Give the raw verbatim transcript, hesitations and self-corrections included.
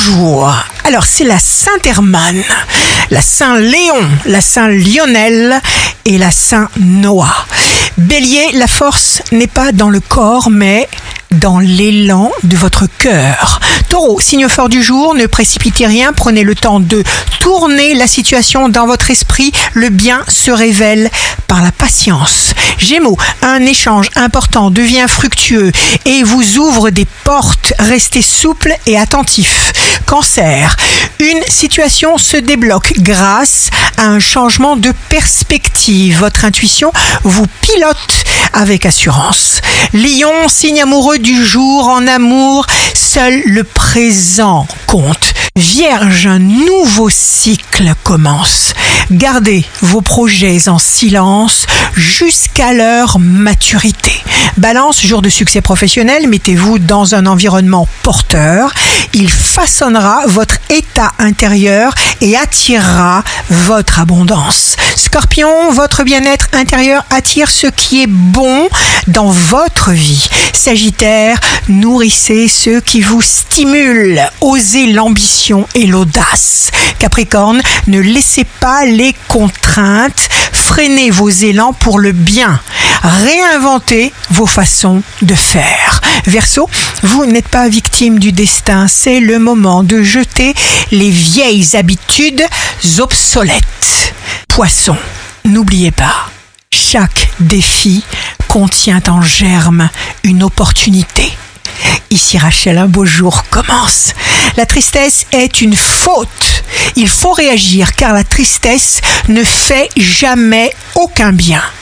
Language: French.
Bonjour. Alors, c'est la Saint-Hermann, la Saint-Léon, la Saint-Lionel et la Saint-Noah. Bélier, la force n'est pas dans le corps, mais dans l'élan de votre cœur. Taureau, signe fort du jour, ne précipitez rien, prenez le temps de tourner la situation dans votre esprit. Le bien se révèle par la patience. Gémeaux, un échange important devient fructueux et vous ouvre des portes. Restez souple et attentif. Cancer, une situation se débloque grâce à un changement de perspective. Votre intuition vous pilote avec assurance. Lion, signe amoureux du jour, en amour, seul le présent compte. Vierge, un nouveau cycle commence. Gardez vos projets en silence jusqu'à leur maturité. Balance, jour de succès professionnel, mettez-vous dans un environnement porteur. Il façonnera votre état intérieur et attirera votre abondance. Scorpion, votre bien-être intérieur attire ce qui est bon dans votre vie. Sagittaire, nourrissez ceux qui vous stimulent. Osez l'ambition et l'audace. Capricorne, ne laissez pas les contraintes. Freinez vos élans pour le bien. Réinventez vos façons de faire. Verseau, vous n'êtes pas victime du destin. C'est le moment de jeter les vieilles habitudes obsolètes. Poisson, n'oubliez pas, chaque défi contient en germe une opportunité. Ici Rachel, un beau jour commence. La tristesse est une faute. Il faut réagir car la tristesse ne fait jamais aucun bien.